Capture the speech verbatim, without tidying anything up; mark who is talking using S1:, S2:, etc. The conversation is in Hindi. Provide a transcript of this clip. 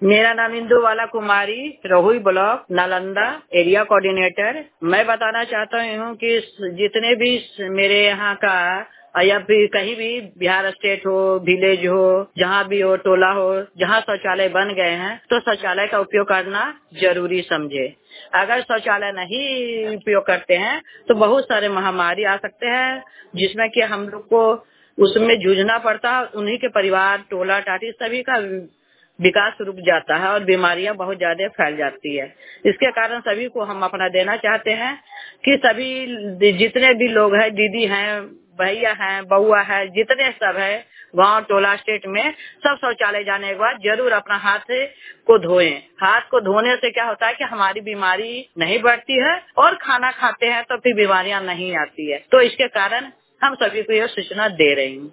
S1: मेरा नाम Indubala Kumari, Rahui block, Nalanda, area coordinator. मैं बताना चाहता हूँ कि जितने भी मेरे यहाँ का या फिर कहीं भी बिहार स्टेट हो, विलेज हो, जहाँ भी हो, टोला हो, जहाँ शौचालय बन गए हैं तो शौचालय का उपयोग करना जरूरी समझे। अगर शौचालय नहीं उपयोग करते हैं तो बहुत सारे महामारी आ सकते हैं, जिसमें कि हम लोग को उसमें जूझना पड़ता है। उन्हीं के परिवार, टोला टाटी सभी का विकास रुक जाता है और बीमारियां बहुत ज्यादा फैल जाती है। इसके कारण सभी को हम अपना देना चाहते हैं कि सभी जितने भी लोग हैं, दीदी हैं, भैया हैं, बउआ है, जितने सब है गांव, टोला, स्टेट में, सब शौचालय जाने के बाद जरूर अपना हाथ को धोएं। हाथ को धोने से क्या होता है कि हमारी बीमारी नहीं बढ़ती है और खाना खाते हैं तो फिर बीमारियां नहीं आती है। तो इसके कारण हम सभी को यह सूचना दे रही हूँ।